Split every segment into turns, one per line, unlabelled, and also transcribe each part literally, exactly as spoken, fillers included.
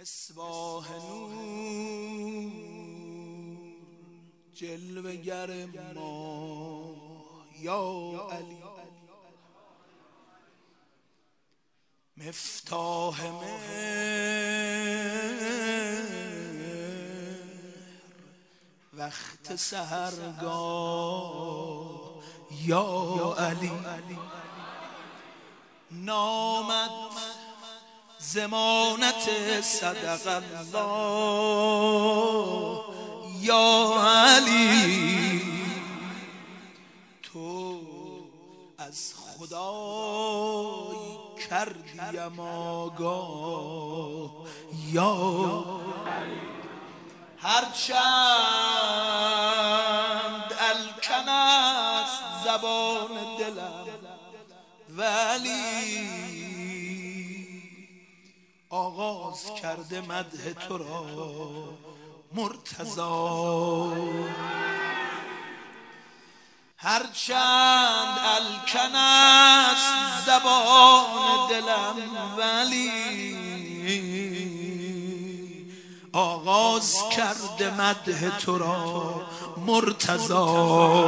مصباح نور جلوه گر ما یا علی، مفتاح مهر وقت سحرگاه یا علی. نامت ضمانت صدق الله یا علی، تو از خدای کردیم آگاه یا علی. هرچند الکن است زبان دلم ولی آغاز کرده مدح تو را مرتضی. هرچند الکن است زبان دلم ولی آغاز کرده مدح تو را مرتضی.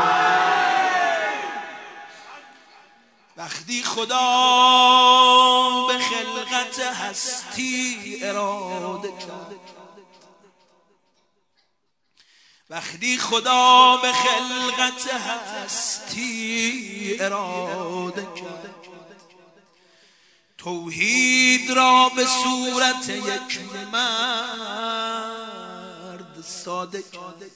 وقتی خدا به خلقت هستی اراده کرد، وقتی خدا به خلقت هستی اراده کرد، توحید را به صورت یک مرد ساده کرد.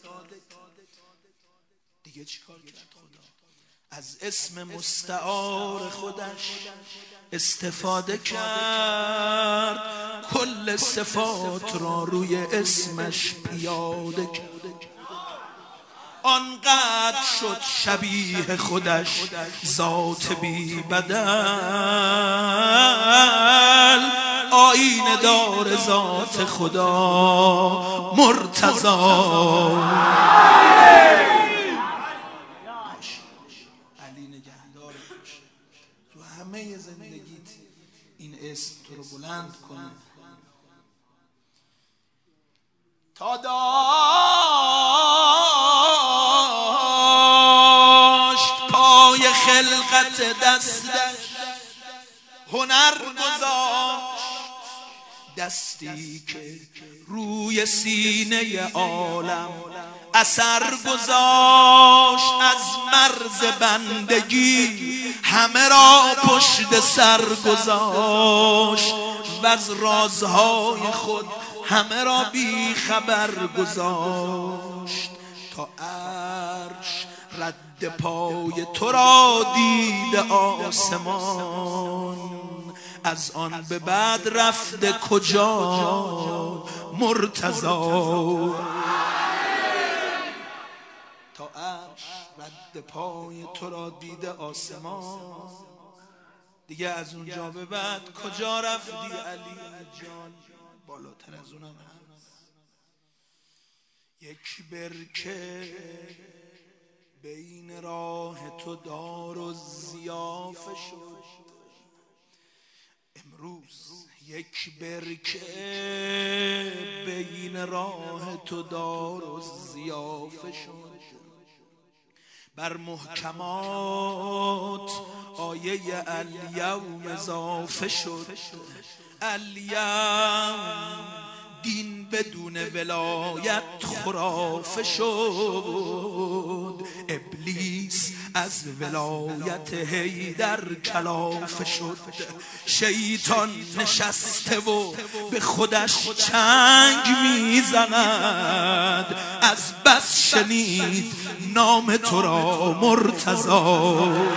دیگه چیکار کرد خدا؟ از اسم مستعار خودش استفاده کرد، کل صفات را روی اسمش پیاده کرد. آنقدر شد شبیه خودش ذات بی بدل، آینه دار ذات خدا مرتضی. علی نگهدار باشه، تو همه زندگیت این اسم تو رو بلند کنه تا داشت پای خلقت دستش هنر گذاشت، دستی که روی سینه عالم اثر گذاشت. از مرز بندگی همه را پشت سر گذاشت و از رازهای خود همه را بی خبر گذاشت. تا عرش رد پای تو را دید آسمان، از آن به بعد رفته کجا مرتضی. تا عرش رد پای تو را دیده آسمان، دیگه از اونجا به بعد کجا رفتی علی جان؟ بالاتر از اونم هست. یک برکه بین راه تو دار و ضیافه شد امروز، یک برکه بین راه تو دار و ضیافه شد. بر محکمات آیه الیوم اضافه شد. الیوم دین بدون ولایت خرافه شد. ابلیس از ولایت حیدر کلافه شد. شیطان نشسته و به خودش چنگ میزند، از بس شنید نام تو را مرتضی.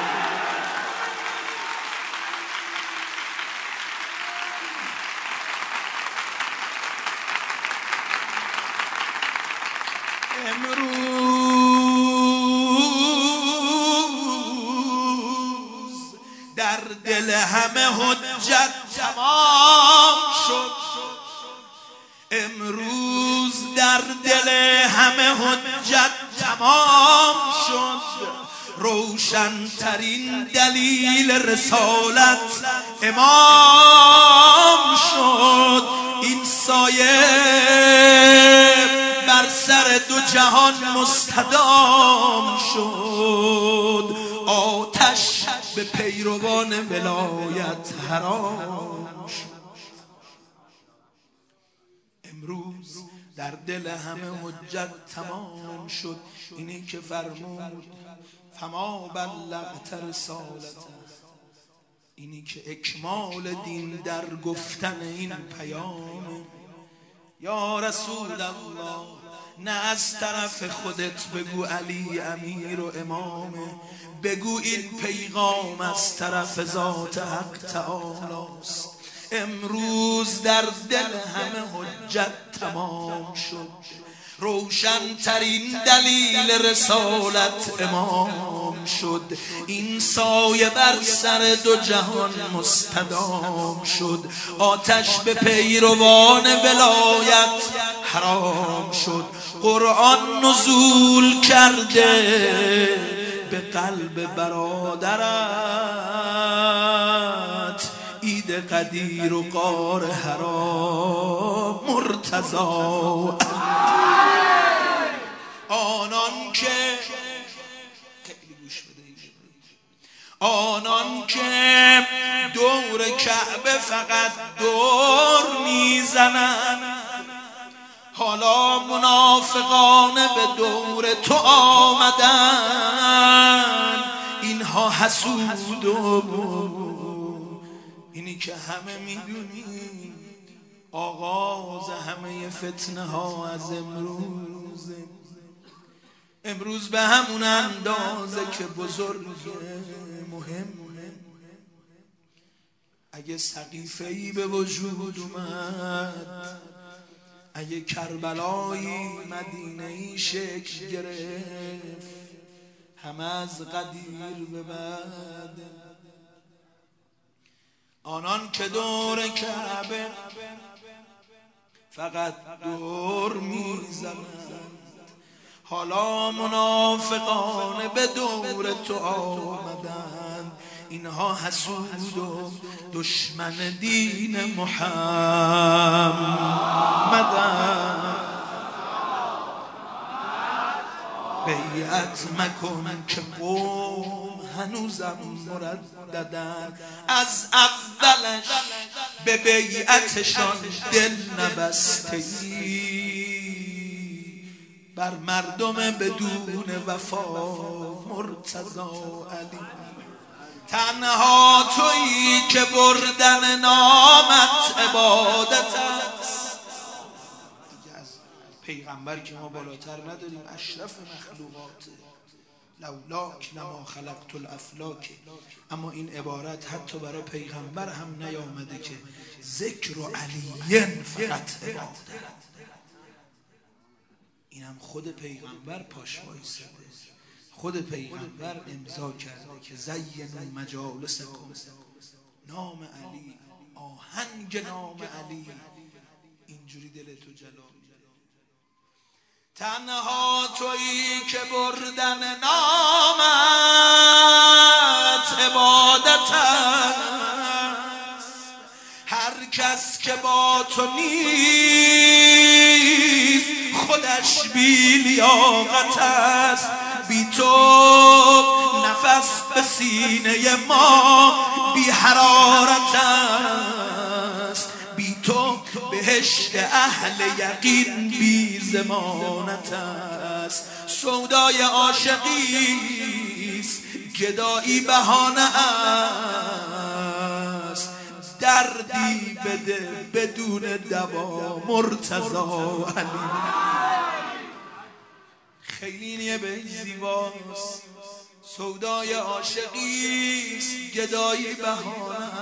امروز در دل همه حجت تمام شد. امروز در دل همه حجت تمام شد. روشن‌ترین دلیل رسالت امام شد. سایه بر سر دو جهان مستدام شد، آتش به پیروان ولایت حرام شد. امروز در دل همه حجت تمام شد، اینی که فرمود فما بلغت رسالته، اینی که اکمال دین در گفتن این پیام. یا رسول الله، نه از طرف خودت بگو علی امیر و امامه، بگو این پیغام از طرف ذات حق تعالی است. امروز در دل همه حجت تمام شد، روشن ترین دلیل رسالت امام شد. این سایه بر سر دو جهان مستدام شد، آتش به پیروان ولایت حرام شد. قرآن نزول کرده به قلب برادرت، عید قدیر و قار حرام مرتضی. آنان که آنان که دور کعبه فقط دور میزنن، حالا منافقانه به دور تو آمدن. اینها حسود و اینی که همه میدونی آغاز همه فتنه ها از امروز. امروز به همون اندازه که بزرگ مهم، اگه سقیفه‌ای به وجود اومد، اگه کربلایی مدینه‌ای شکل گرفت، همه از قدیر به بعد. آنان که دور کعبه فقط دور میزنند، حالا منافقانه به دور تو آمدند. اینها حسود و دشمن دین محمدند. بیعت مکن که قوم هنوزم مرددن، از اولش به بیعتشان دل نبستی. بر مردم بدون وفا مرتضی علی، تنها تویی که بردن نامت عبادت است. دیگه از پیغمبر که ما بالاتر نداریم، اشرف مخلوقات. لولاک لما خلقت الافلاک. اما این عبارت حتی برای پیغمبر هم نیامده که ذکر و علیین فقط عبادت. اینم خود پیغمبر پاش وایساده، خود پیغمبر امضا کرده که زینوا مجالسکم، نام علی، آهنگ نام علی اینجوری دل تو جلا میده. تنها تویی که بردن نامت عبادت است. هر کس که با تو نیست خودش بی لیاقت است. بی تو نفس به سینه ما بی حرارت است. بی تو بهشت اهل یقین بی ضمانت است. سودای عاشقی است، گدایی بهانه است. دردی بده بدون دوا مرتضی علی. خیلی نیه به زیباست، سودای عاشقی است، گدایی بهانه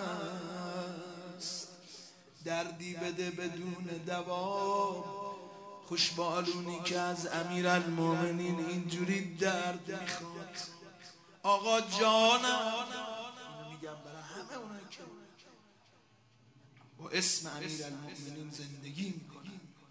است. دردی بده بدون دوا. خوشبالونی که از امیرالمومنین اینجوری درد میخواد. آقا جانم، اینو میگم برای همه اونایی که با اسم امیرالمومنین زندگی میکنن.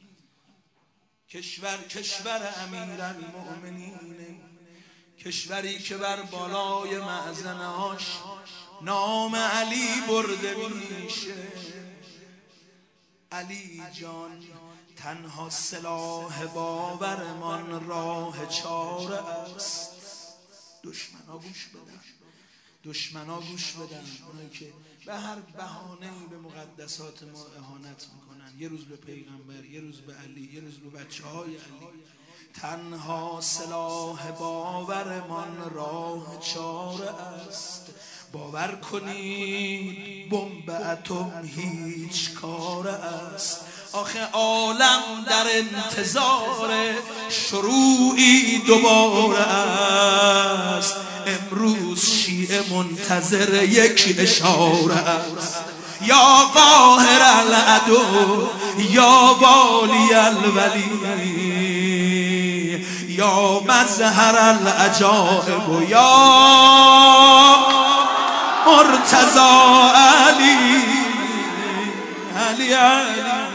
کشور کشور امیرالمومنین، کشوری که بر بالای مأذنهاش نام علی برده میشه. علی جان تنها سلاح باورمان راه چاره است. دشمنا گوش بدن، دشمنا گوش بدن، اونایی که به هر بهانه‌ای به مقدسات ما اهانت میکنن، یه روز به پیغمبر، یه روز به علی، یه روز به بچه های علی. تنها سلاح باورمان راه چاره است. باور کنید بمب اتم هیچ کار است. آخه عالم در انتظار شروعی دوباره است. امروز شیعه منتظر یک اشاره است. یا قاهر العدو یا والی الولی یا مظهر العجائب یا مرتضی علی علی علی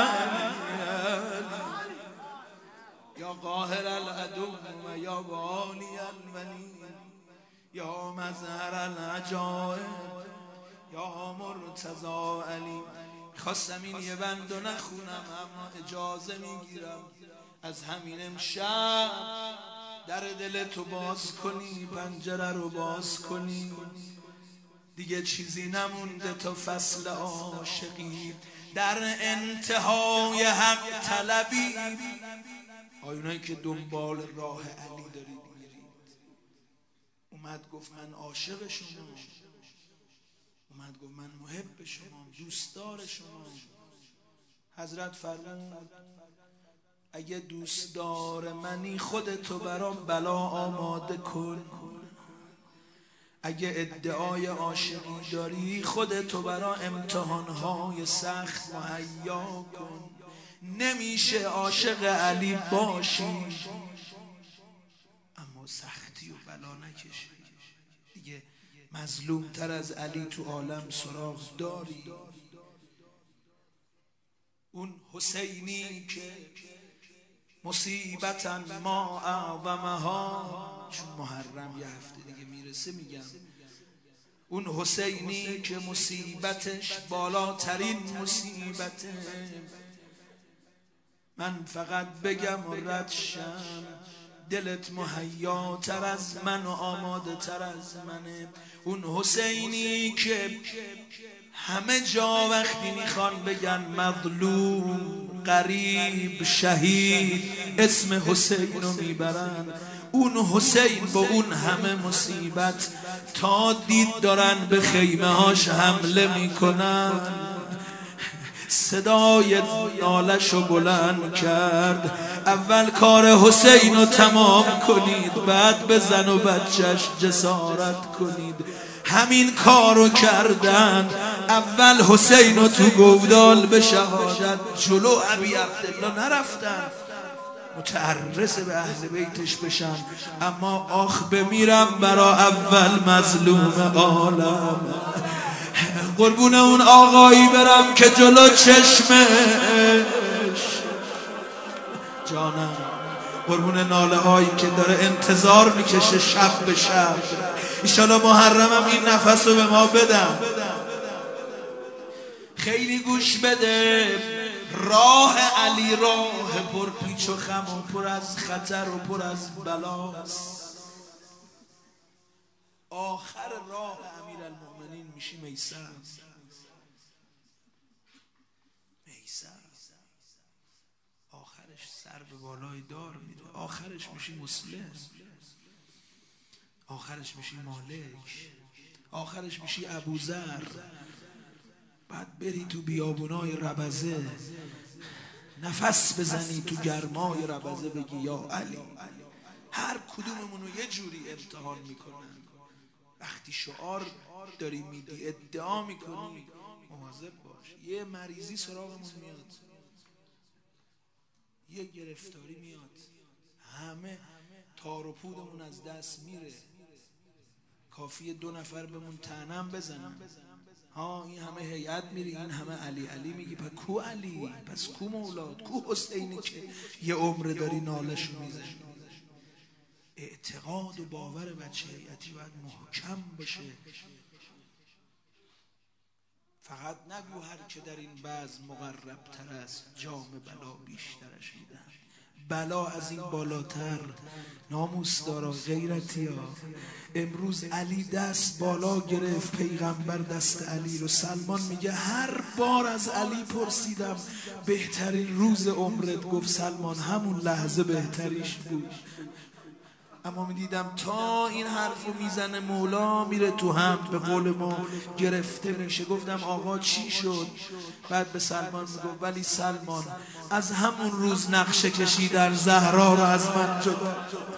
یا قاهر العدو و یا والی الولی یا مظهر العجائب یا مرتضی علی. خواستم این یه بندو نخونم اما اجازه میگیرم از همین امشب در دل تو باز کنی، پنجره رو باز کنی. دیگه چیزی نمونده تا فصل عاشقی در انتهای حق طلبی. آیونایی که دنبال راه علی دارید میرید، اومد گفت من عاشق شما، اومد گفت من محب شما، دوستدار شما. حضرت فرمود اگه دوستدار منی خودتو برام بلا آماده کن. اگه ادعای عاشقی داری خودتو برا امتحانهای سخت مهیا کن. نمیشه عاشق علی باشی اما سختی و بلا نکشی. دیگه مظلوم تر از علی تو عالم سراغ داری؟ اون حسینی که مصیبتا ما اعظمها، چون محرم یه هفته دیگه میرسه میگم، اون حسینی که مصیبتش بالاترین مصیبته. من فقط بگم و رد شم دلت مهیاتر از من و آماده تر از منه. اون حسینی که همه جا وقتی میخوان بگن مظلوم، غریب، شهید، اسم حسین رو میبرن. اون حسین با اون همه مصیبت تا دید دارن به خیمه هاش حمله میکنن، صدای نالش رو بلند کرد. اول کار حسین رو تمام کنید، بعد به زن و بچهش جسارت کنید. همین کارو کردن. اول حسین رو تو گودال به شهادت جلو ابی عبدالله نرفتن، متعرض به اهل بیتش بشن، اما آخ بمیرم برا اول مظلوم عالم. قربون اون آقایی برم که جلو چشمش جانم، قربون ناله هایی که داره انتظار میکشه شب به شب. ایشالا محرمم این نفس رو به ما بدم. خیلی گوش بده، راه علی راه پر پیچ و خم و پر از خطر و پر از بلاست. آخر راه امیرالمؤمنین میشی میسر. میسر آخرش سر به بالای دار میره، آخرش میشی مسلم، آخرش میشی مالک، آخرش میشی ابوذر. بعد بری تو بیابونای ربزه نفس بزنی تو گرمای ربزه بگی یا علی. هر کدوممونو یه جوری امتحان میکنن. وقتی شعار داری میدی، ادعا میکنی، مواظب باش. یه مریضی سراغمون میاد، یه گرفتاری میاد، همه تار و پودمون از دست میره. کافیه دو نفر بهمون طعنم بزنن، ها این همه هیئت میری، این همه علی علی میگی. پس کو علی؟ پس کو مولاد؟ کو حسینی که یه عمر داری نالشو میزنی؟ اعتقاد و باور بچه هیئتی باید محکم باشه. فقط نگو هر که در این بزم مقرب تر است جام بلا بیشترش میدم. بلا از این بالاتر. ناموسدارا، غیرتی ها، امروز علی دست بالا گرفت، پیغمبر دست علی رو. سلمان میگه هر بار از علی پرسیدم بهترین روز عمرت، گفت سلمان همون لحظه بهتریش بود. اما میدیدم تا این حرفو میزنه مولا میره تو هم، به قول ما گرفته میشه. گفتم آقا چی شد؟ بعد به سلمان میگفت ولی سلمان از همون روز نقشه کشی در زهرا رو از من جدا.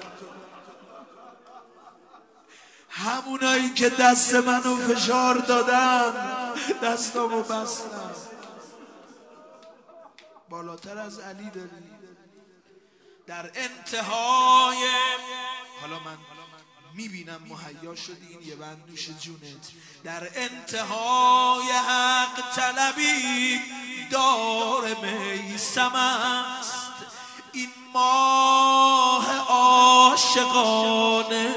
همونایی که دست منو فشار دادن دستامو بستن. بالاتر از علی داری. در انتهای، حالا من میبینم مهیا شدی، این یه بند دوش جونت. در انتهای حق طلبی دار میسم است، این ماه عاشقانه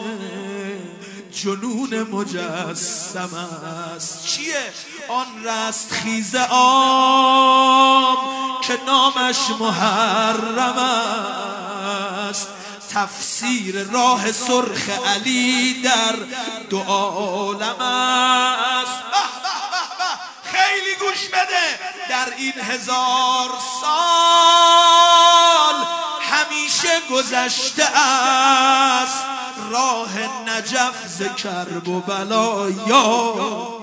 جنون مجسم است. چیه؟ آن رست خیز عام که نامش محرم است، تفسیر راه سرخ علی در دو عالم است. خیلی گوش بده. در این هزار سال همیشه گذشته است راه نجف ز کرب و بلایا.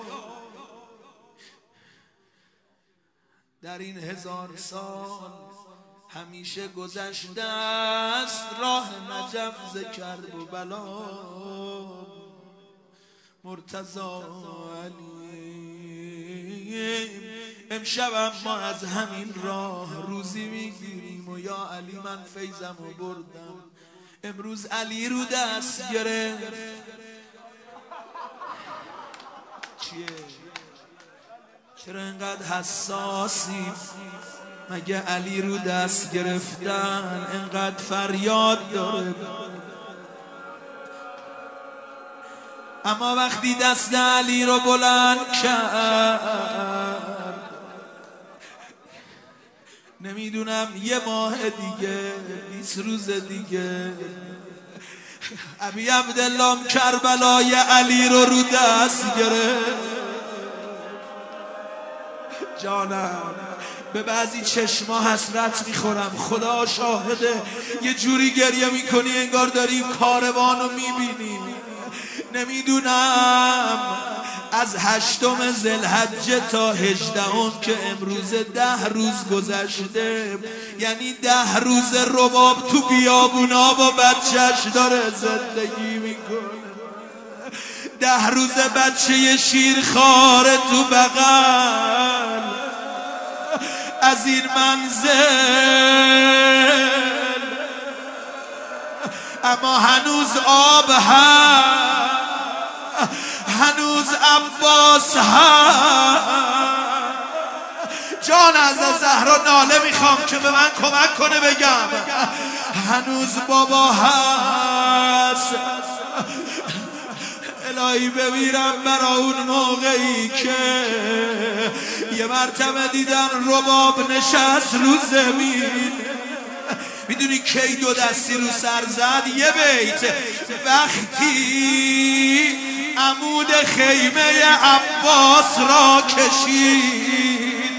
در این هزار سال همیشه گذشته است راه نجف ز کرب و بلا. مرتضی علی، امشب ما از همین راه روزی میگیریم و یا علی من فیضم و بردم. امروز علی رو دست گرفت. چیه؟ چرا انقدر حساسی؟ مگه علی رو دست گرفتن انقدر فریاد داره؟ اما وقتی دست علی رو بلند کرد، نمیدونم یه ماه دیگه، بیست روز دیگه، ابی عبدالله کربلای علی رو رو دست گرفت. جانم به بعضی چشما حسرت میخورم، خدا شاهده، یه جوری گریه میکنی انگار داری کاروانو میبینی. نمیدونم از هشتم ذوالحجه تا هجدهم که امروز ده روز گذشته، یعنی ده روز رباب تو بیابونا با بچهش داره زندگی میکنه. ده روز بچه شیرخواره تو بغل از این منزل، اما هنوز آب هست، هنوز عباس هست. جان از زهرا ناله میخوام که به من کمک کنه بگم هنوز بابا هست. الهی بمیرم برا اون موقعی که یه مرتبه دیدن رباب نشست رو زمین. میدونی کی دو دستی رو سر زد؟ یه بیت، وقتی عمود خیمه عباس را کشید،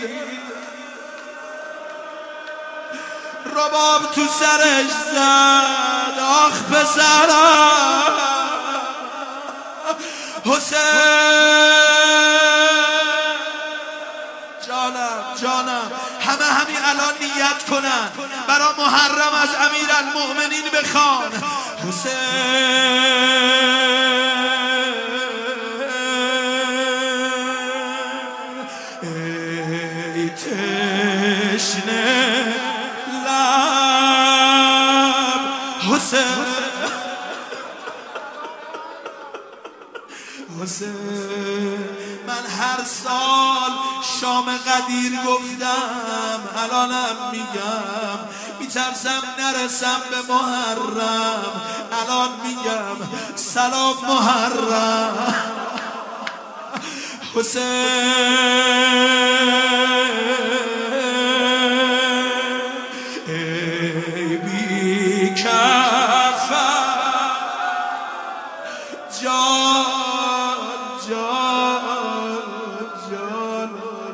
رباب تو سرش زد. آخ پسرم حسین، جانم جانم، همه همین الان نیت کنن برا محرم از امیرالمؤمنین بخوان. حسین ای تشنه لب، حسین حسین. من هر سال شام قدیر گفتم، الانم میگم، میترسم نرسم به محرم، الان میگم سلام محرم. ای بی کفن جان جان جان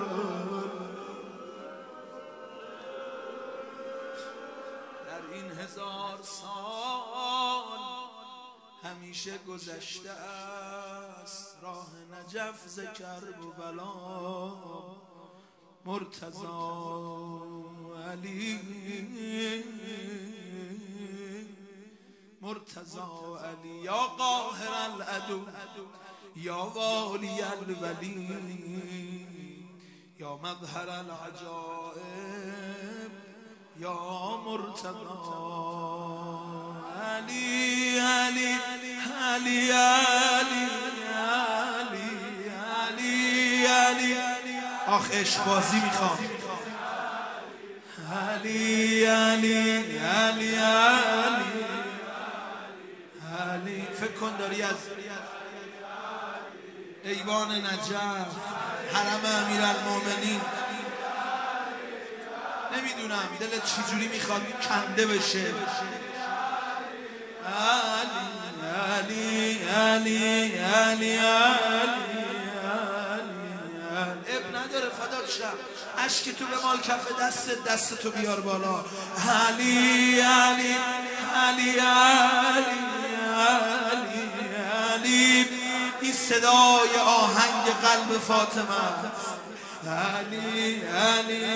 در این هزار سال همیشه گذشته است راه نجف ز کرب و بلا مرتضی علی مرتضی علی یا قاهر العدو یا والی الولی یا مظهر العجائب یا مرتضی علی علی علی علی علی علی علی آخ عشق بازی میخوام علی علی علی علی علی فکر کن داری از ایوان نجف حرم امیرالمومنین نمیدونم دلت چجوری میخواد کنده بشه علی علی علی علی علی اب نداره فدات شم اشک تو به مال کف دست دست تو بیار بالا علی علی علی علی علی علی این صدای آهنگ قلب فاطمه است علی علی